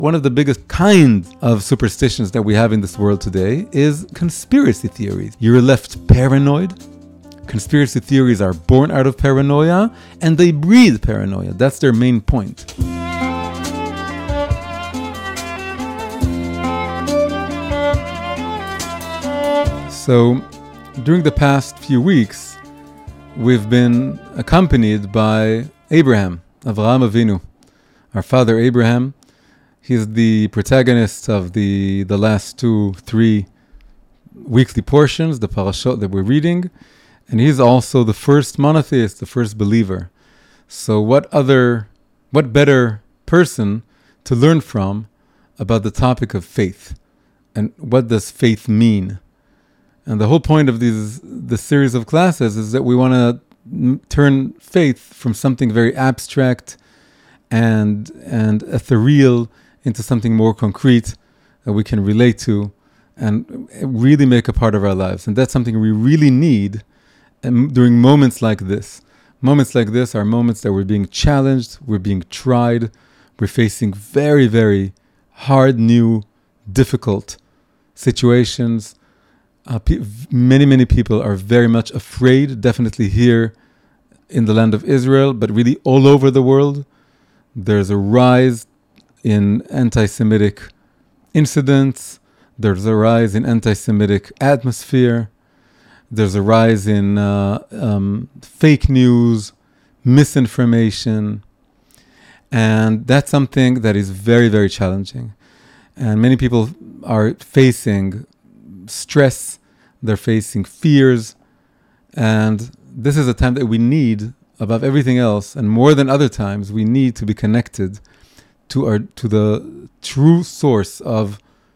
One of the biggest kinds of superstitions that we have in this world today is conspiracy theories. You're left paranoid. Conspiracy theories are born out of paranoia, and they breed paranoia. That's their main point. So, during the past few weeks, we've been accompanied by Abraham, Avraham Avinu, our father Abraham. He's the protagonist of the last 2-3 weekly portions, the parashot that we're reading. And he's also the first monotheist, the first believer. So what better person to learn from about the topic of faith? And what does faith mean? And the whole point of this series of classes is that we want to turn faith from something very abstract and ethereal into something more concrete that we can relate to and really make a part of our lives. And that's something we really need during moments like this. Moments like this are moments that we're being challenged, we're being tried, we're facing very, very hard, new, difficult situations. Many people are very much afraid, definitely here in the land of Israel, but really all over the world. There's a rise in anti-Semitic incidents. There's a rise in anti-Semitic atmosphere. There's a rise in fake news, misinformation. And that's something that is very, very challenging. And many people are facing stress. They're facing fears. And this is a time that we need, above everything else, and more than other times, we need to be connected to the true source of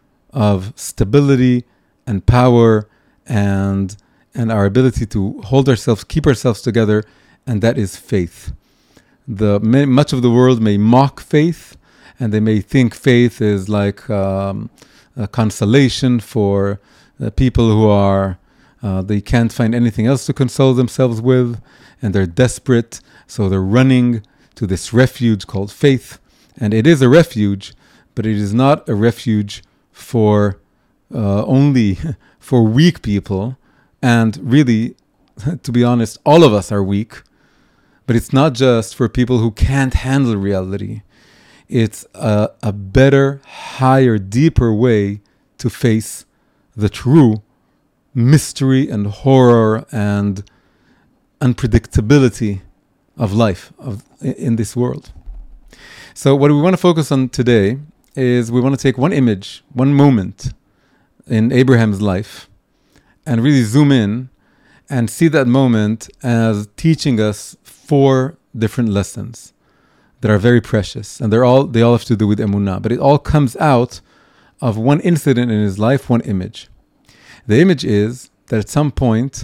stability and power and our ability to hold ourselves, keep ourselves together, and that is faith. Much of the world may mock faith, and they may think faith is like a consolation for people who are they can't find anything else to console themselves with, and they're desperate, so they're running to this refuge called faith. And it is a refuge, but it is not a refuge for only for weak people. And really, to be honest, all of us are weak. But it's not just for people who can't handle reality. It's a better, higher, deeper way to face the true mystery and horror and unpredictability of life in this world. So what we want to focus on today is we want to take one image, one moment in Abraham's life, and really zoom in and see that moment as teaching us 4 different lessons that are very precious. And they all have to do with emunah, but it all comes out of one incident in his life, one image. The image is that at some point,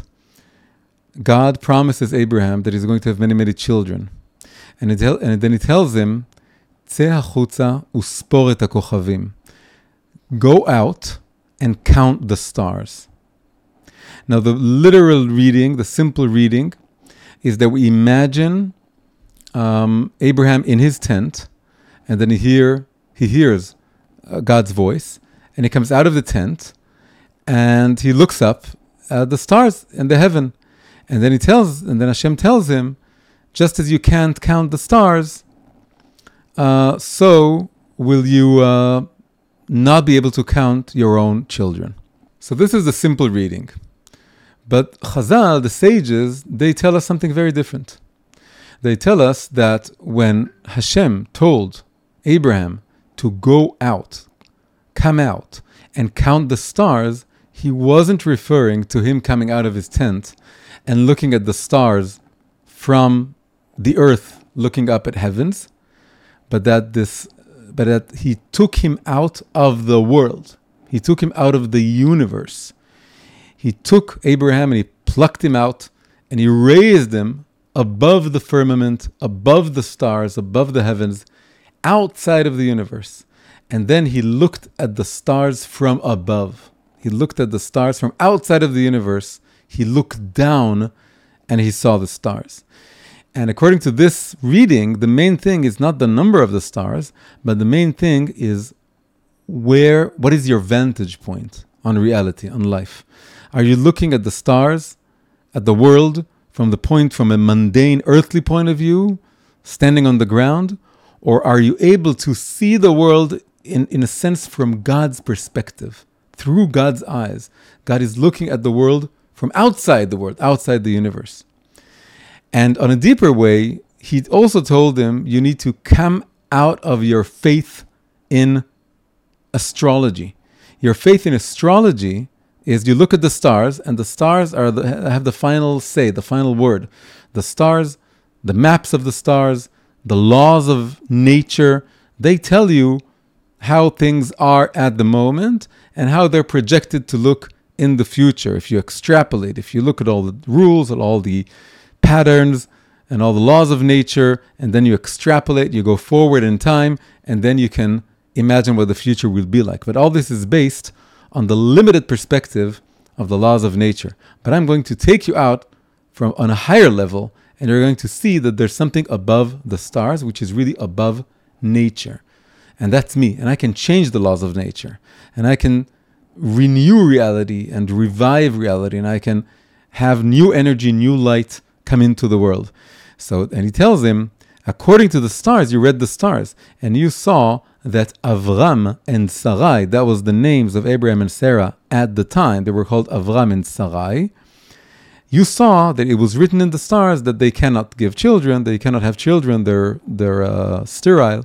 God promises Abraham that he's going to have many, many children. And then he tells him, צא החוצה וספור את הכוכבים. Go out and count the stars. Now the literal reading, the simple reading, is that we imagine Abraham in his tent, and then he hears God's voice, and he comes out of the tent, and he looks up at the stars in the heaven, and then Hashem tells him, just as you can't count the stars, so will you not be able to count your own children. So this is the simple reading. But Chazal, the sages, they tell us something very different. They tell us that when Hashem told Abraham to go out, come out, and count the stars, he wasn't referring to him coming out of his tent and looking at the stars from the earth, looking up at heavens, but that he took him out of the world. He took him out of the universe. He took Abraham and he plucked him out and he raised him above the firmament, above the stars, above the heavens, outside of the universe. And then he looked at the stars from above. He looked at the stars from outside of the universe. He looked down and he saw the stars. And according to this reading, the main thing is not the number of the stars, but the main thing is what is your vantage point on reality, on life? Are you looking at the stars, at the world, from a mundane earthly point of view, standing on the ground? Or are you able to see the world in a sense from God's perspective, through God's eyes? God is looking at the world from outside the world, outside the universe. And on a deeper way, he also told them, you need to come out of your faith in astrology. Your faith in astrology is you look at the stars, and the stars have the final say, the final word. The stars, the maps of the stars, the laws of nature, they tell you how things are at the moment and how they're projected to look in the future. If you extrapolate, if you look at all the rules, at all the patterns and all the laws of nature, and then you extrapolate, you go forward in time, and then you can imagine what the future will be like. But all this is based on the limited perspective of the laws of nature. But I'm going to take you out on a higher level, and you're going to see that there's something above the stars, which is really above nature. And that's me. And I can change the laws of nature. And I can renew reality and revive reality. And I can have new energy, new light come into the world. And he tells him, according to the stars, you read the stars, and you saw that Avram and Sarai, that was the names of Abraham and Sarah at the time, they were called Avram and Sarai. You saw that it was written in the stars that they cannot give children, they cannot have children, they're sterile.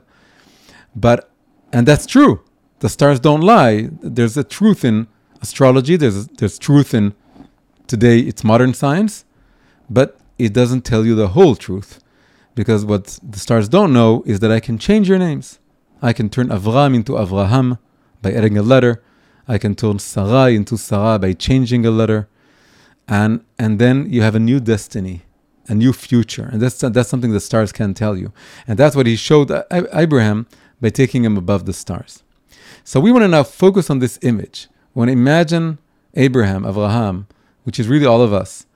And that's true. The stars don't lie. There's a truth in astrology, there's truth in, today it's modern science, but it doesn't tell you the whole truth. Because what the stars don't know is that I can change your names. I can turn Avram into Avraham by adding a letter. I can turn Sarai into Sarah by changing a letter. And then you have a new destiny, a new future. And that's something the stars can tell you. And that's what he showed Abraham by taking him above the stars. So we want to now focus on this image. We want to imagine Abraham, Avraham, which is really all of us,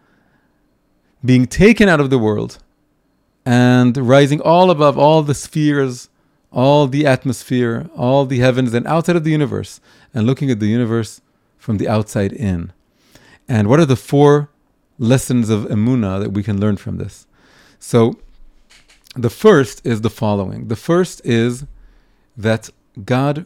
being taken out of the world and rising all above all the spheres, all the atmosphere, all the heavens, and outside of the universe, and looking at the universe from the outside in. And what are the 4 lessons of Emunah that we can learn from this? So the first is the following. The first is that God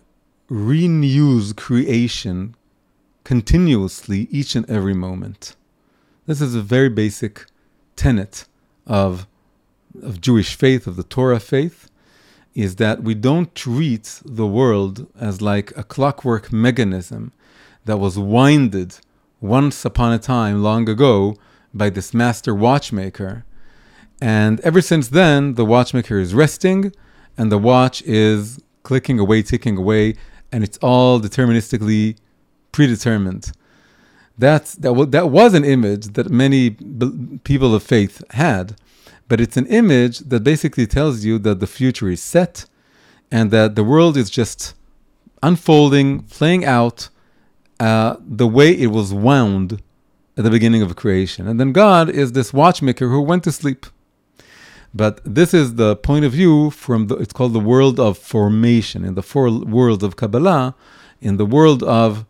renews creation continuously each and every moment. This is a very basic tenet of Jewish faith, of the Torah faith, is that we don't treat the world as like a clockwork mechanism that was winded once upon a time long ago by this master watchmaker. And ever since then, the watchmaker is resting and the watch is clicking away, ticking away, and it's all deterministically predetermined. That was an image that many people of faith had, but it's an image that basically tells you that the future is set and that the world is just unfolding, playing out the way it was wound at the beginning of creation. And then God is this watchmaker who went to sleep. But this is the point of view it's called the world of formation. In the 4 worlds of Kabbalah, in the world of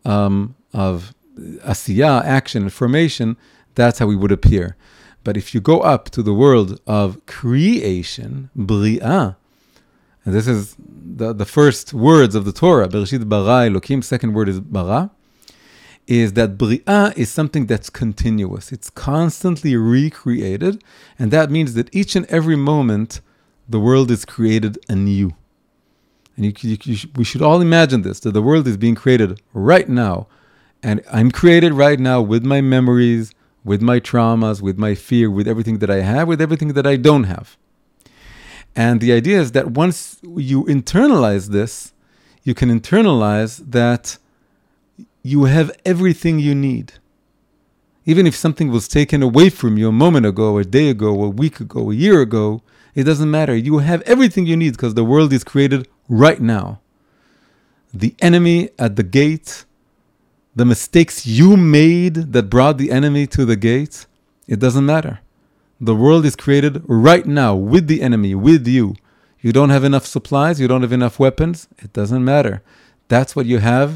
asiyah, action, and formation, that's how we would appear. But if you go up to the world of creation, Bri'ah, and this is the first words of the Torah, Bereshit bara Elokim, second word is bara, is that Bri'ah is something that's continuous. It's constantly recreated, and that means that each and every moment, the world is created anew. And we should all imagine this, that the world is being created right now. And I'm created right now with my memories, with my traumas, with my fear, with everything that I have, with everything that I don't have. And the idea is that once you internalize this, you can internalize that you have everything you need. Even if something was taken away from you a moment ago, a day ago, a week ago, a year ago, it doesn't matter. You have everything you need because the world is created right now. The enemy at the gate, the mistakes you made that brought the enemy to the gate, it doesn't matter. The world is created right now with the enemy, with you. You don't have enough supplies, you don't have enough weapons. It doesn't matter. That's what you have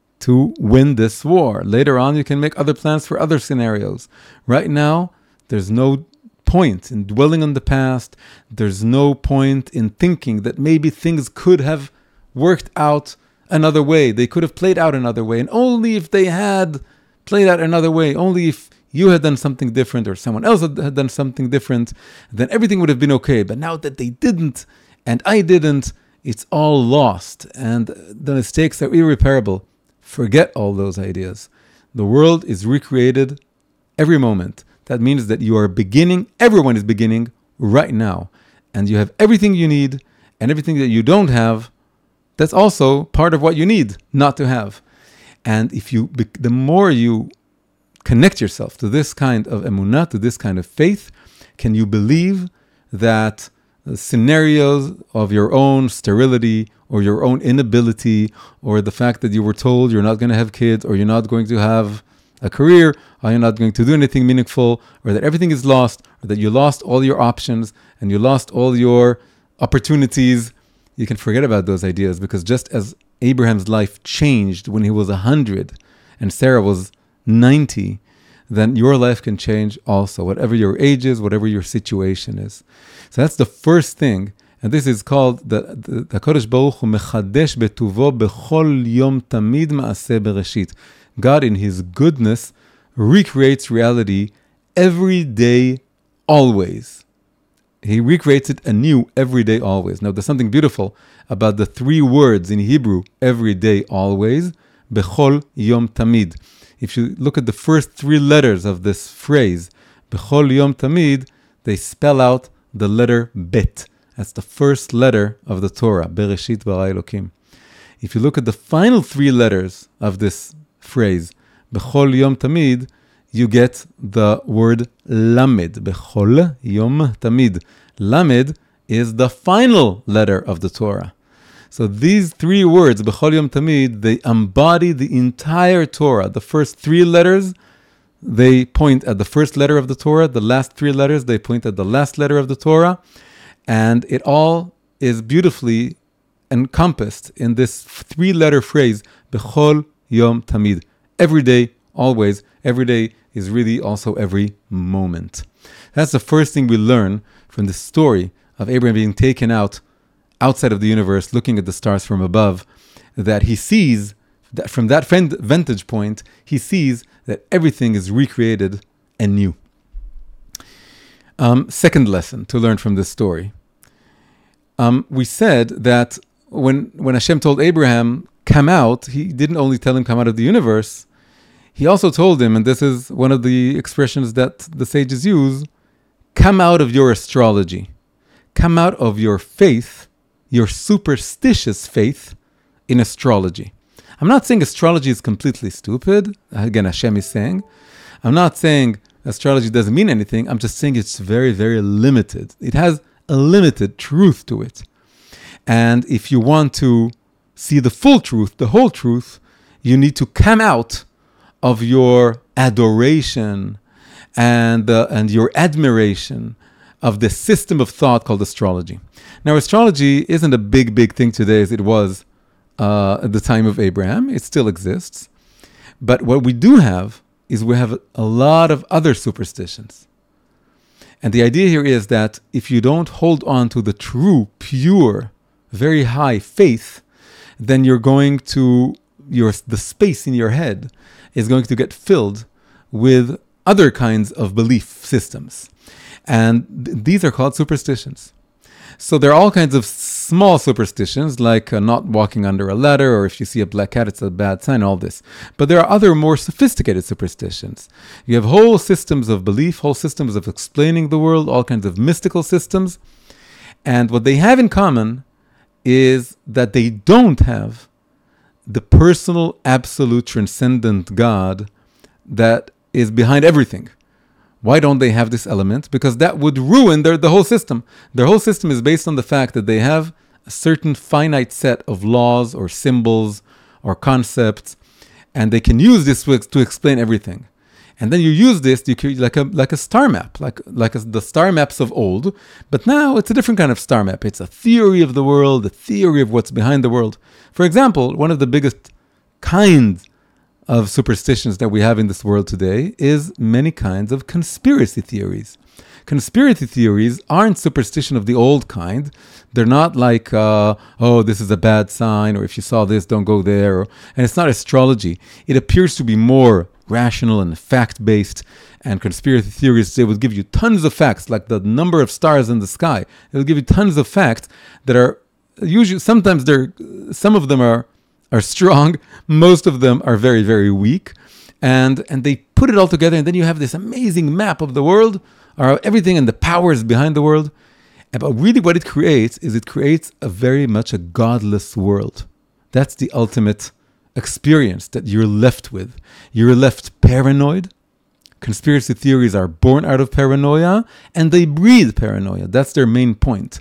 to win this war. Later on, you can make other plans for other scenarios. Right now, there's no point in dwelling on the past. There's no point in thinking that maybe things could have worked out another way. They could have played out another way. And only if they had played out another way, only if you had done something different or someone else had done something different, then everything would have been okay. But now that they didn't and I didn't, it's all lost. And the mistakes are irreparable. Forget all those ideas. The world is recreated every moment. That means that you are beginning, everyone is beginning right now. And you have everything you need, and everything that you don't have, that's also part of what you need not to have. And the more you connect yourself to this kind of emunah, to this kind of faith, can you believe that the scenarios of your own sterility or your own inability, or the fact that you were told you're not going to have kids, or you're not going to have a career, or you're not going to do anything meaningful, or that everything is lost, or that you lost all your options and you lost all your opportunities, you can forget about those ideas, because just as Abraham's life changed when he was 100 and Sarah was 90, then your life can change also, whatever your age is, whatever your situation is. So that's the first thing. And this is called the HaKadosh Baruch Hu mechadesh betuvo bechol yom tamid maaseh bereshit. God in His goodness recreates reality every day, always. He recreates it anew every day, always. Now, there's something beautiful about the three words in Hebrew, every day, always, bechol yom tamid. If you look at the first three letters of this phrase, bechol yom tamid, they spell out the letter bet. That's the first letter of the Torah, Bereshit bara Elokim. If you look at the final three letters of this phrase, Bechol Yom Tamid, you get the word Lamed. Bechol Yom Tamid. Lamed is the final letter of the Torah. So these three words, Bechol Yom Tamid, they embody the entire Torah. The first three letters, they point at the first letter of the Torah. The last three letters, they point at the last letter of the Torah. And it all is beautifully encompassed in this three-letter phrase, Bechol Yom Tamid. Every day, always. Every day is really also every moment. That's the first thing we learn from the story of Abraham being taken outside of the universe, looking at the stars from above, that he sees, that from that vantage point, he sees that everything is recreated anew. Second lesson to learn from this story. We said that when Hashem told Abraham, come out, He didn't only tell him come out of the universe, He also told him, and this is one of the expressions that the sages use, come out of your astrology. Come out of your faith, your superstitious faith in astrology. I'm not saying astrology is completely stupid. Again, Hashem is saying. I'm not saying astrology doesn't mean anything. I'm just saying it's very, very limited. It has a limited truth to it. And if you want to see the full truth, the whole truth, you need to come out of your adoration and your admiration of the system of thought called astrology. Now, astrology isn't a big thing today as it was at the time of Abraham. It still exists. But what we do have is we have a lot of other superstitions. And the idea here is that if you don't hold on to the true, pure, very high faith, then you're going to, the space in your head is going to get filled with other kinds of belief systems. And these are called superstitions. So there are all kinds of small superstitions, like not walking under a ladder, or if you see a black cat, it's a bad sign, all this. But there are other more sophisticated superstitions. You have whole systems of belief, whole systems of explaining the world, all kinds of mystical systems. And what they have in common is that they don't have the personal, absolute, transcendent God that is behind everything. Why don't they have this element? Because that would ruin the whole system. Their whole system is based on the fact that they have a certain finite set of laws or symbols or concepts, and they can use this to explain everything. And then you use this, you create like a star map, the star maps of old. But now it's a different kind of star map. It's a theory of the world, a theory of what's behind the world. For example, one of the biggest kinds of superstitions that we have in this world today is many kinds of conspiracy theories. Conspiracy theories aren't superstition of the old kind. They're not like, this is a bad sign, or if you saw this, don't go there. And it's not astrology. It appears to be more rational and fact-based. And conspiracy theories, they would give you tons of facts, like the number of stars in the sky. They will give you tons of facts that are usually, sometimes some of them are strong. Most of them are very, very weak. And they put it all together, and then you have this amazing map of the world, or everything and the powers behind the world. But really what it creates is it creates a very much a godless world. That's the ultimate experience that you're left with. You're left paranoid. Conspiracy theories are born out of paranoia, and they breed paranoia. That's their main point.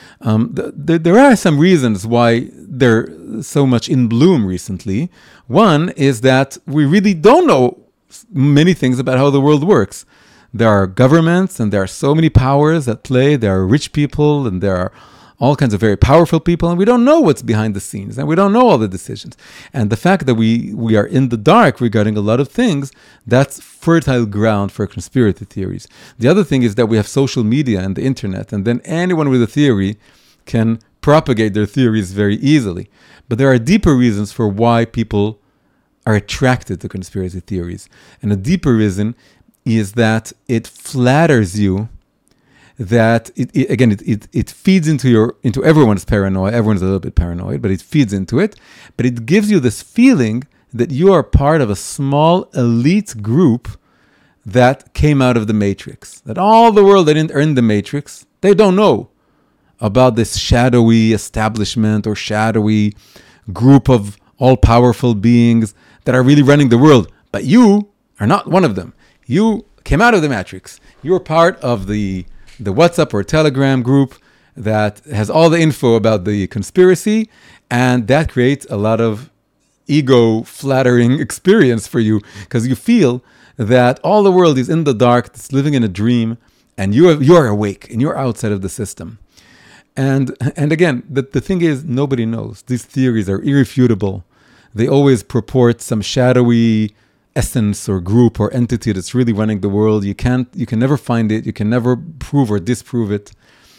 There are some reasons why they're so much in bloom recently. One is that we really don't know many things about how the world works. There are governments, and there are so many powers at play. There are rich people, and there are all kinds of very powerful people, and we don't know what's behind the scenes, and we don't know all the decisions. And the fact that we are in the dark regarding a lot of things, that's fertile ground for conspiracy theories. The other thing is that we have social media and the internet, and then anyone with a theory can propagate their theories very easily. But there are deeper reasons for why people are attracted to conspiracy theories. And a deeper reason is that it flatters you, that it feeds into everyone's paranoia. Everyone's a little bit paranoid, but it feeds into it. But it gives you this feeling that you are part of a small elite group that came out of the Matrix. That all the world that are in the Matrix, they don't know about this shadowy establishment or shadowy group of all-powerful beings that are really running the world. But you are not one of them. You came out of the Matrix. You're part of the WhatsApp or Telegram group that has all the info about the conspiracy, and that creates a lot of ego-flattering experience for you, because you feel that all the world is in the dark, it's living in a dream, and you are awake, and you're outside of the system. And again, the thing is, nobody knows. These theories are irrefutable. They always purport some shadowy essence or group or entity that's really running the world. You can never find it. You can never prove or disprove it.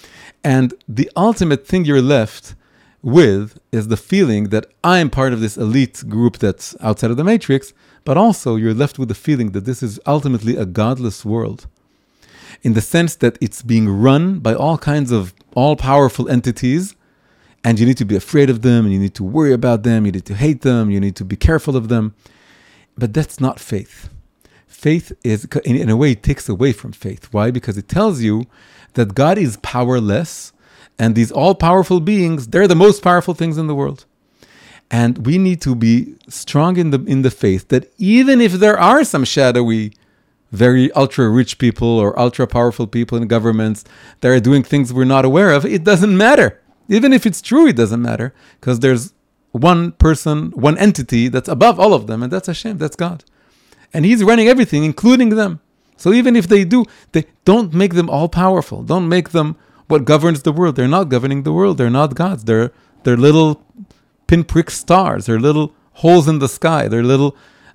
And the ultimate thing you're left with is the feeling that I'm part of this elite group that's outside of the Matrix, but also you're left with the feeling that this is ultimately a godless world, in the sense that it's being run by all kinds of all-powerful entities, and you need to be afraid of them, and you need to worry about them, you need to hate them, you need to be careful of them. But that's not faith. Faith is, in a way, it takes away from faith. Why? Because it tells you that God is powerless, and these all-powerful beings, they're the most powerful things in the world. And we need to be strong in the faith that even if there are some shadowy, very ultra-rich people or ultra-powerful people in governments that are doing things we're not aware of, it doesn't matter. Even if it's true, it doesn't matter, because there's one person, one entity that's above all of them, and that's Hashem, that's God. And He's running everything, including them. So even if they don't make them all powerful. Don't make them what governs the world. They're not governing the world. They're not gods. They're little pinprick stars. They're little holes in the sky. They're little,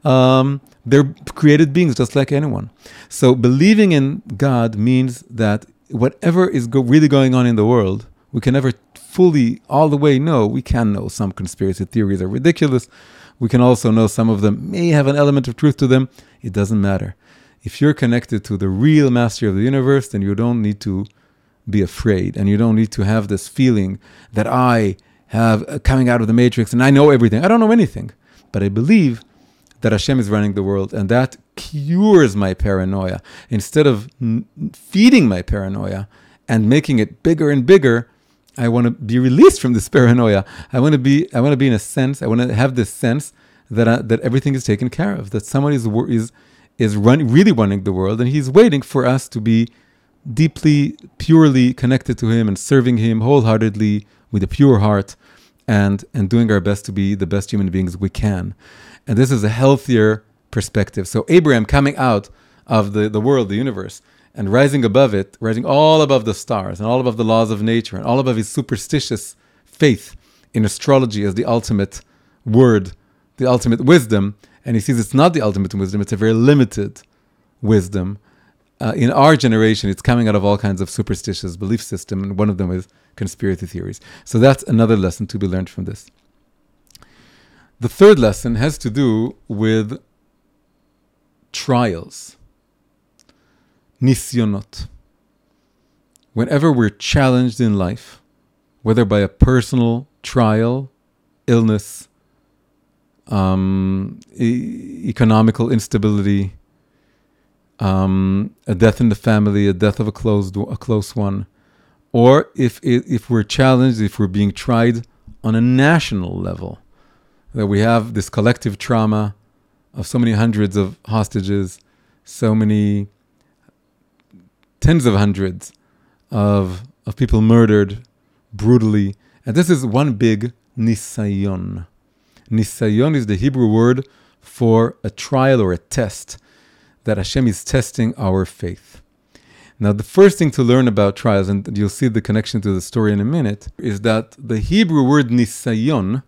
they're created beings just like anyone. So believing in God means that whatever is really going on in the world, we can never fully, all the way know. We can know some conspiracy theories are ridiculous. We can also know some of them may have an element of truth to them. It doesn't matter. If you're connected to the real master of the universe, then you don't need to be afraid, and you don't need to have this feeling that I have coming out of the Matrix and I know everything. I don't know anything, but I believe that Hashem is running the world, and that cures my paranoia. Instead of feeding my paranoia and making it bigger and bigger, I want to be released from this paranoia. I want to be in a sense. I want to have this sense that everything is taken care of. That someone is really running the world, and He's waiting for us to be deeply, purely connected to Him and serving Him wholeheartedly with a pure heart, and doing our best to be the best human beings we can. And this is a healthier perspective. So Abraham coming out of the world, the universe, and rising above it, rising all above the stars and all above the laws of nature and all above his superstitious faith in astrology as the ultimate word, the ultimate wisdom. And he sees it's not the ultimate wisdom, it's a very limited wisdom. In our generation, it's coming out of all kinds of superstitious belief system, and one of them is conspiracy theories. So that's another lesson to be learned from this. The third lesson has to do with trials. Nisyonot. Whenever we're challenged in life, whether by a personal trial, illness, economical instability, a death in the family, a death of a close one, or if we're challenged, if we're being tried on a national level, that we have this collective trauma of so many hundreds of hostages, so many tens of hundreds of people murdered brutally. And this is one big nisayon. Nisayon is the Hebrew word for a trial or a test, that Hashem is testing our faith. Now, the first thing to learn about trials, and you'll see the connection to the story in a minute, is that the Hebrew word nisayon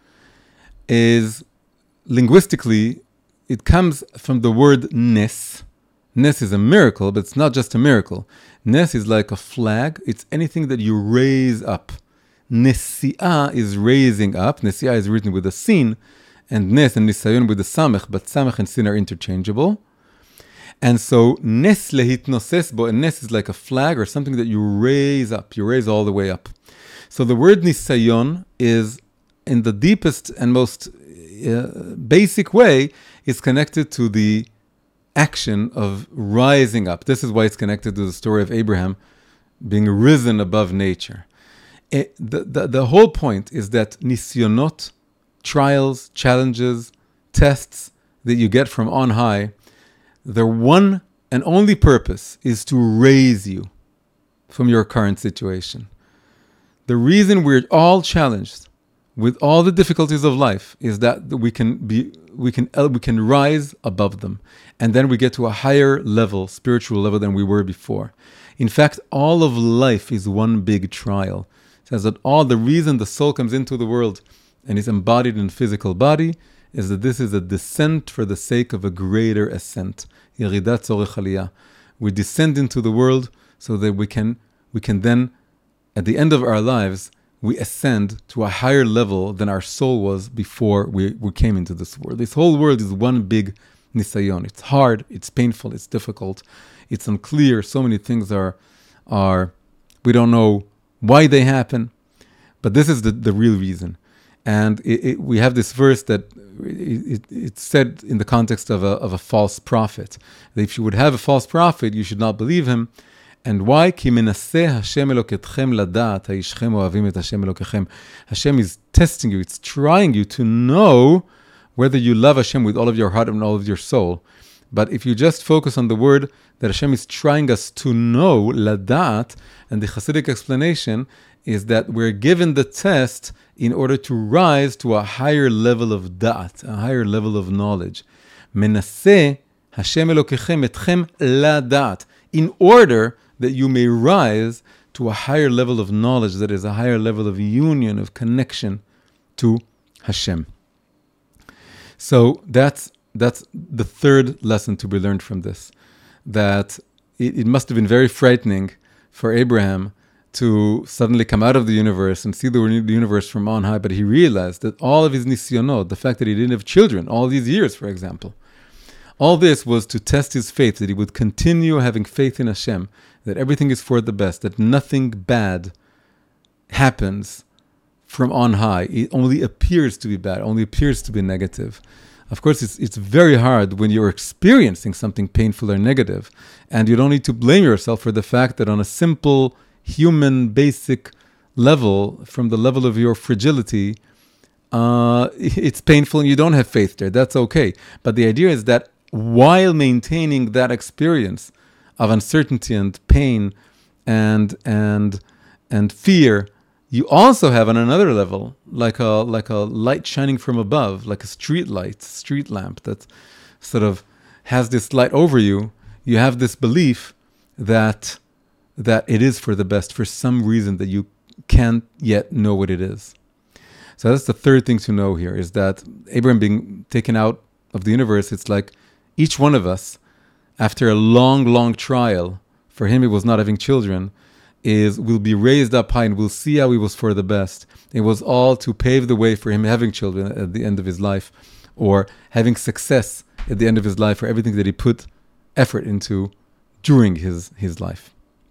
is, linguistically, it comes from the word nes. Nes is a miracle, but it's not just a miracle. Nes is like a flag. It's anything that you raise up. Nesi'ah is raising up. Nesi'ah is written with a sin, and nes and nisayon with a samech, but samech and sin are interchangeable. And so, nes lehitnoses bo, and nes is like a flag or something that you raise up. You raise all the way up. So the word nisayon is, in the deepest and most basic way, is connected to the action of rising up. This is why it's connected to the story of Abraham being risen above nature. The whole point is that nisyonot, trials, challenges, tests that you get from on high, their one and only purpose is to raise you from your current situation. The reason we're all challenged with all the difficulties of life is that we can rise above them, and then we get to a higher level, spiritual level, than we were before. In fact, all of life is one big trial. It says that all the reason the soul comes into the world and is embodied in physical body is that this is a descent for the sake of a greater ascent. Yeridat tzorech aliyah. We descend into the world so that we can then, at the end of our lives, we ascend to a higher level than our soul was before we came into this world. This whole world is one big nisayon. It's hard, it's painful, it's difficult, it's unclear. So many things are we don't know why they happen, but this is the real reason. And we have this verse that it's said in the context of a false prophet. That if you would have a false prophet, you should not believe him. And why? כי מנסה השם אלוקתכם לדעת, האישכם אוהבים את השם אלוקכם. Hashem is testing you, it's trying you to know whether you love Hashem with all of your heart and all of your soul. But if you just focus on the word that Hashem is trying us to know, ladat, and the Hasidic explanation is that we're given the test in order to rise to a higher level of da'at, a higher level of knowledge. מנסה השם אלוקכם אתכם לדעת, in order that you may rise to a higher level of knowledge, that is a higher level of union, of connection to Hashem. So that's the third lesson to be learned from this, that it must have been very frightening for Abraham to suddenly come out of the universe and see the universe from on high, but he realized that all of his nisyonot, the fact that he didn't have children all these years, for example, all this was to test his faith, that he would continue having faith in Hashem, that everything is for the best, that nothing bad happens from on high. It only appears to be bad, only appears to be negative. Of course, it's very hard when you're experiencing something painful or negative, and you don't need to blame yourself for the fact that on a simple, human, basic level, from the level of your fragility, it's painful and you don't have faith there. That's okay. But the idea is that while maintaining that experience of uncertainty and pain and fear, you also have on another level, like a light shining from above, like a street light, street lamp that sort of has this light over you, you have this belief that it is for the best for some reason that you can't yet know what it is. So that's the third thing to know here, is that Abraham being taken out of the universe, it's like each one of us, after a long, long trial, for him it was not having children, will be raised up high and we'll see how it was for the best. It was all to pave the way for him having children at the end of his life, or having success at the end of his life, for everything that he put effort into during his life.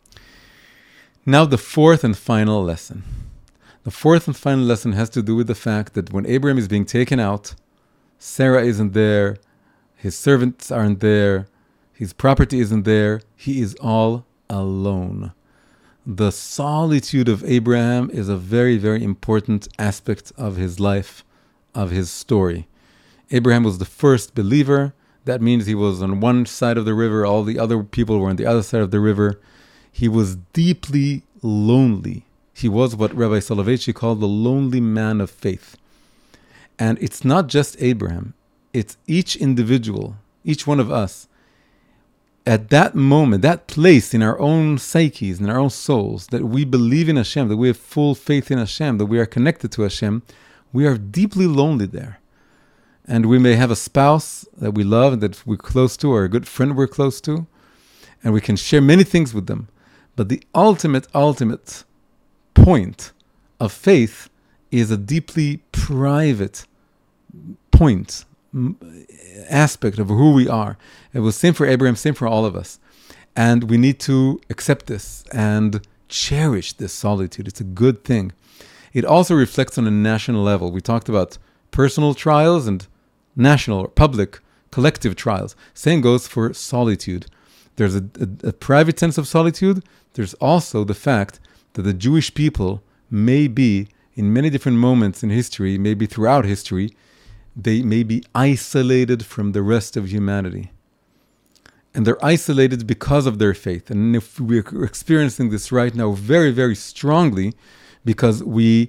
Now the fourth and final lesson. The fourth and final lesson has to do with the fact that when Abraham is being taken out, Sarah isn't there, his servants aren't there, his property isn't there, he is all alone. The solitude of Abraham is a very, very important aspect of his life, of his story. Abraham was the first believer. That means he was on one side of the river, all the other people were on the other side of the river. He was deeply lonely. He was what Rabbi Soloveitchik called the lonely man of faith. And it's not just Abraham, it's each individual, each one of us. At that moment, that place in our own psyches, in our own souls, that we believe in Hashem, that we have full faith in Hashem, that we are connected to Hashem, we are deeply lonely there. And we may have a spouse that we love and that we're close to, or a good friend we're close to, and we can share many things with them. But the ultimate point of faith is a deeply private point, aspect of who we are. It was same for Abraham, same for all of us. And we need to accept this and cherish this solitude. It's a good thing. It also reflects on a national level. We talked about personal trials and national or public, collective trials. Same goes for solitude. There's a private sense of solitude. There's also the fact that the Jewish people may be, in many different moments in history, maybe throughout history, they may be isolated from the rest of humanity. And they're isolated because of their faith. And if we're experiencing this right now very, very strongly, because we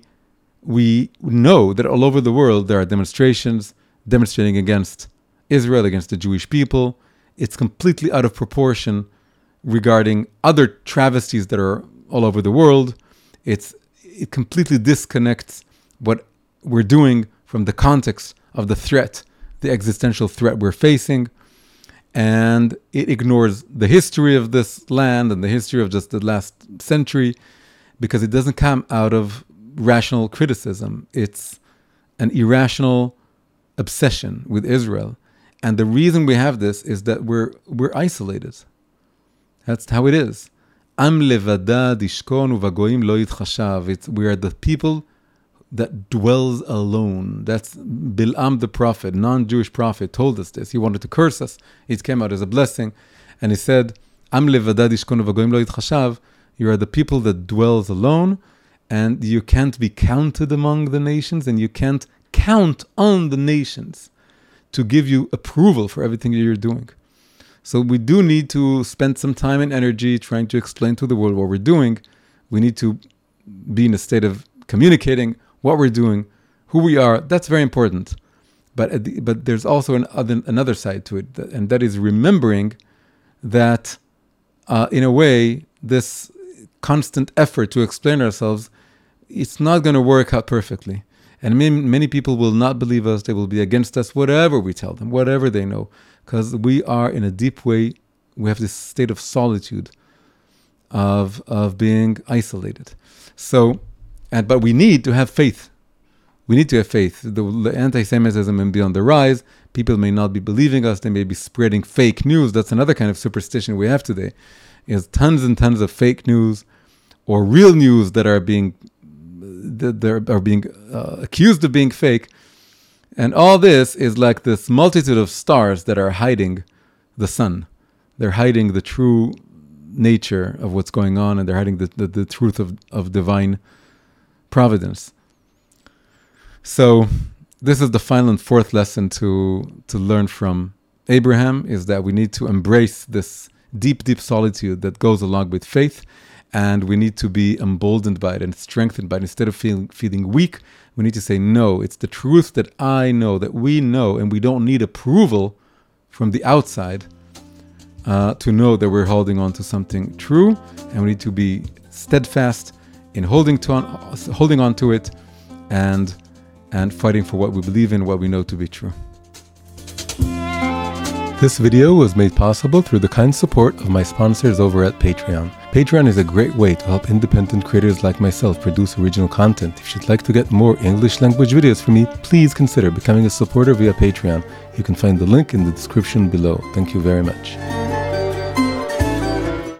know that all over the world there are demonstrations demonstrating against Israel, against the Jewish people. It's completely out of proportion regarding other travesties that are all over the world. It completely disconnects what we're doing from the context of the threat, the existential threat we're facing. And it ignores the history of this land and the history of just the last century, because it doesn't come out of rational criticism. It's an irrational obsession with Israel. And the reason we have this is that we're isolated. That's how it is. Am levada dishkon uvagoim lo yitchashav. We are the people that dwells alone. That's Bil'am the prophet, non-Jewish prophet, told us this. He wanted to curse us. It came out as a blessing. And he said, Am levada dishkon uvagoim lo yitchashav. You are the people that dwells alone, and you can't be counted among the nations, and you can't count on the nations to give you approval for everything that you're doing. So we do need to spend some time and energy trying to explain to the world what we're doing. We need to be in a state of communicating what we're doing, who we are. That's very important. But there's also another side to it, and that is remembering that, in a way, this constant effort to explain ourselves, it's not going to work out perfectly. And many people will not believe us. They will be against us, whatever we tell them, whatever they know. Because we are in a deep way, we have this state of solitude, of being isolated. So, but we need to have faith. We need to have faith. The anti-Semitism may be on the rise. People may not be believing us. They may be spreading fake news. That's another kind of superstition we have today. Is tons and tons of fake news, or real news that are being accused of being fake. And all this is like this multitude of stars that are hiding the sun. They're hiding the true nature of what's going on, and they're hiding the truth of divine providence. So this is the final and fourth lesson to learn from Abraham, is that we need to embrace this deep, deep solitude that goes along with faith, and we need to be emboldened by it and strengthened by it. Instead of feeling weak, we need to say, no, it's the truth that I know, that we know, and we don't need approval from the outside to know that we're holding on to something true, and we need to be steadfast in holding on to it and fighting for what we believe in, what we know to be true. This video was made possible through the kind support of my sponsors over at Patreon. Patreon is a great way to help independent creators like myself produce original content. If you'd like to get more English language videos from me, please consider becoming a supporter via Patreon. You can find the link in the description below. Thank you very much.